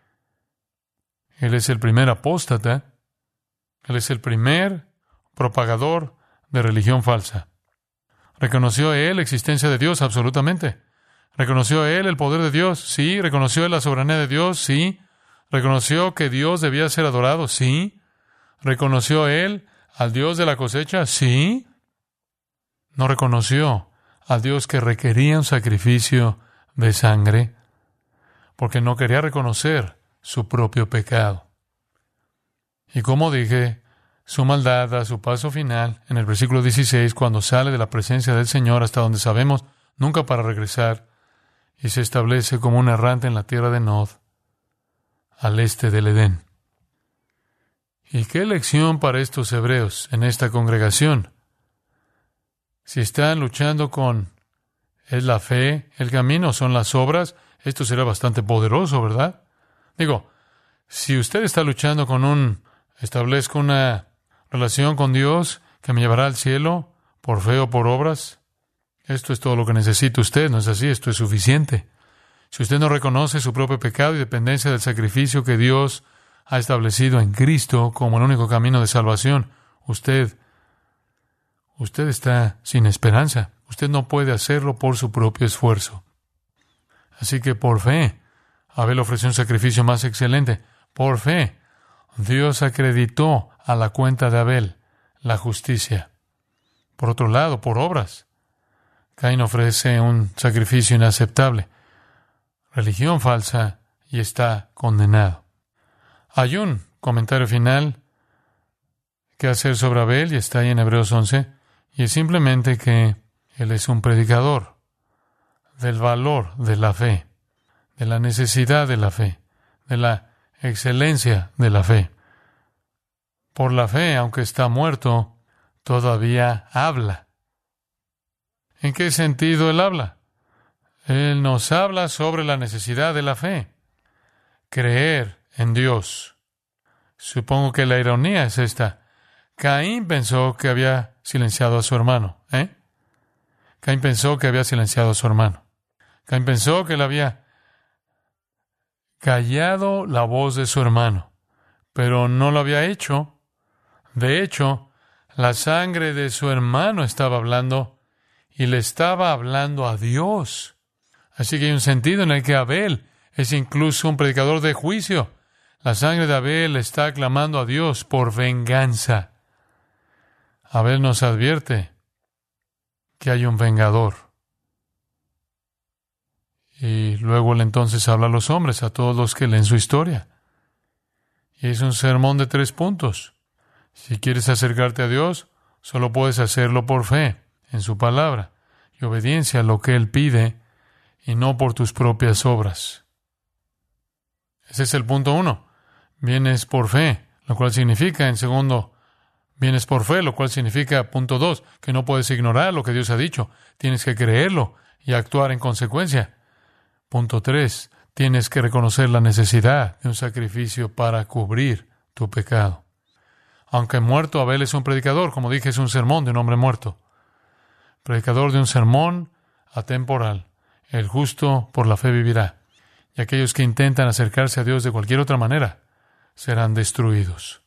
Él es el primer apóstata. Él es el primer propagador de religión falsa. ¿Reconoció él la existencia de Dios? Absolutamente. ¿Reconoció él el poder de Dios? Sí. ¿Reconoció él la soberanía de Dios? Sí. ¿Reconoció que Dios debía ser adorado? Sí. ¿Reconoció él al Dios de la cosecha? Sí. No reconoció al Dios que requería un sacrificio de sangre porque no quería reconocer su propio pecado. Y como dije, su maldad a su paso final, en el versículo 16, cuando sale de la presencia del Señor hasta donde sabemos, nunca para regresar, y se establece como un errante en la tierra de Nod, al este del Edén. ¿Y qué lección para estos hebreos en esta congregación? Si están luchando con ¿es la fe, el camino, son las obras? Esto será bastante poderoso, ¿verdad? Digo, si usted está luchando con establezco una relación con Dios que me llevará al cielo por fe o por obras, esto es todo lo que necesita usted, ¿no es así? Esto es suficiente. Si usted no reconoce su propio pecado y dependencia del sacrificio que Dios ha establecido en Cristo como el único camino de salvación, usted está sin esperanza. Usted no puede hacerlo por su propio esfuerzo. Así que por fe, Abel ofreció un sacrificio más excelente. Por fe, Dios acreditó a la cuenta de Abel la justicia. Por otro lado, por obras, Caín ofrece un sacrificio inaceptable, religión falsa, y está condenado. Hay un comentario final que hacer sobre Abel, y está ahí en Hebreos 11, y es simplemente que él es un predicador del valor de la fe, de la necesidad de la fe, de la excelencia de la fe. Por la fe, aunque está muerto, todavía habla. ¿En qué sentido él habla? Él nos habla sobre la necesidad de la fe. Creer en Dios. Supongo que la ironía es esta. Caín pensó que había silenciado a su hermano. Caín pensó que había silenciado a su hermano. Caín pensó que él había callado la voz de su hermano, pero no lo había hecho. De hecho, la sangre de su hermano estaba hablando y le estaba hablando a Dios. Así que hay un sentido en el que Abel es incluso un predicador de juicio. La sangre de Abel está clamando a Dios por venganza. Abel nos advierte que hay un vengador. Y luego él entonces habla a los hombres, a todos los que leen su historia. Y es un sermón de 3 puntos. Si quieres acercarte a Dios, solo puedes hacerlo por fe en su palabra y obediencia a lo que Él pide y no por tus propias obras. Ese es el punto 1. Vienes por fe, lo cual significa, en segundo, vienes por fe, lo cual significa, punto 2, que no puedes ignorar lo que Dios ha dicho. Tienes que creerlo y actuar en consecuencia. Punto 3, tienes que reconocer la necesidad de un sacrificio para cubrir tu pecado. Aunque muerto, Abel es un predicador, como dije, es un sermón de un hombre muerto. Predicador de un sermón atemporal. El justo por la fe vivirá. Y aquellos que intentan acercarse a Dios de cualquier otra manera serán destruidos.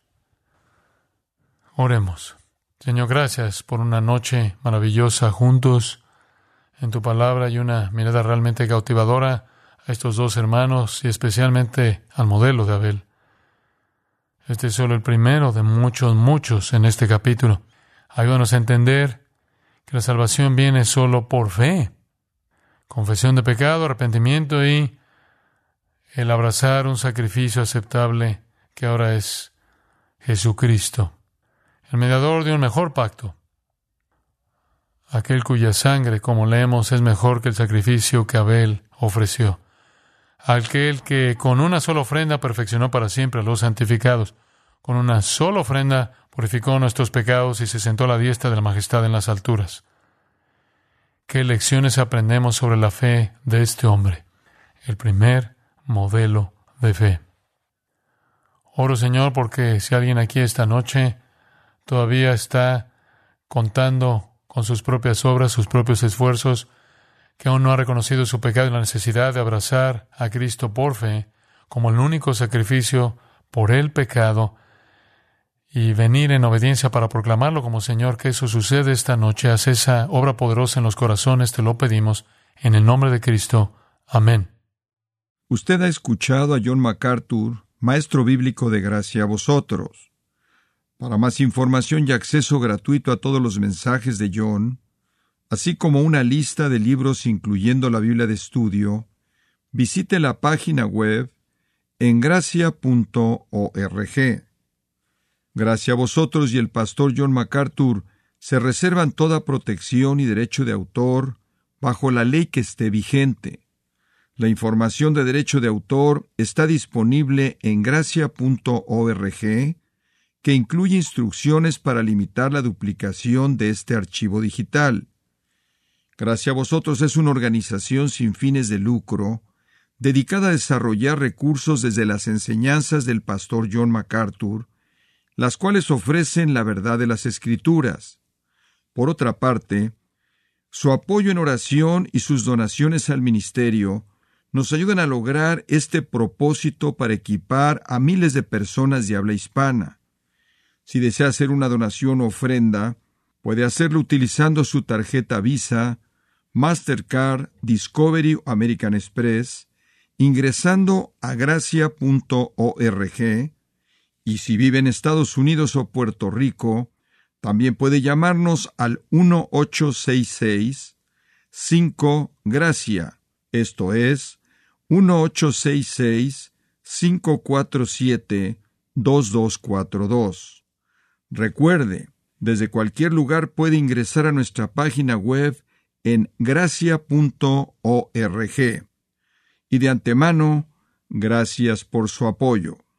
Oremos. Señor, gracias por una noche maravillosa juntos en tu palabra y una mirada realmente cautivadora a estos 2 hermanos y especialmente al modelo de Abel. Este es solo el primero de muchos en este capítulo. Ayúdanos a entender que la salvación viene solo por fe. Confesión de pecado, arrepentimiento y el abrazar un sacrificio aceptable que ahora es Jesucristo, el mediador de un mejor pacto. Aquel cuya sangre, como leemos, es mejor que el sacrificio que Abel ofreció. aquel que con una sola ofrenda perfeccionó para siempre a los santificados. Con una sola ofrenda purificó nuestros pecados y se sentó a la diestra de la majestad en las alturas. ¿Qué lecciones aprendemos sobre la fe de este hombre? El primer modelo de fe. Oro, Señor, porque si alguien aquí esta noche todavía está contando con sus propias obras, sus propios esfuerzos, que aún no ha reconocido su pecado y la necesidad de abrazar a Cristo por fe como el único sacrificio por el pecado y venir en obediencia para proclamarlo como Señor, que eso sucede esta noche. Haz esa obra poderosa en los corazones, te lo pedimos, en el nombre de Cristo. Amén. Usted ha escuchado a John MacArthur, maestro bíblico de Gracia a Vosotros. Para más información y acceso gratuito a todos los mensajes de John, así como una lista de libros incluyendo la Biblia de estudio, visite la página web en gracia.org. Gracia a Vosotros y el pastor John MacArthur se reservan toda protección y derecho de autor bajo la ley que esté vigente. La información de derecho de autor está disponible en gracia.org, que incluye instrucciones para limitar la duplicación de este archivo digital. Gracia a Vosotros es una organización sin fines de lucro, dedicada a desarrollar recursos desde las enseñanzas del pastor John MacArthur, las cuales ofrecen la verdad de las Escrituras. Por otra parte, su apoyo en oración y sus donaciones al ministerio nos ayudan a lograr este propósito para equipar a miles de personas de habla hispana. Si desea hacer una donación o ofrenda, puede hacerlo utilizando su tarjeta Visa, Mastercard, Discovery o American Express, ingresando a gracia.org, y si vive en Estados Unidos o Puerto Rico, también puede llamarnos al 1-866-5-GRACIA, esto es, 1-866-547-2242. Recuerde, desde cualquier lugar puede ingresar a nuestra página web en gracia.org. Y de antemano, gracias por su apoyo.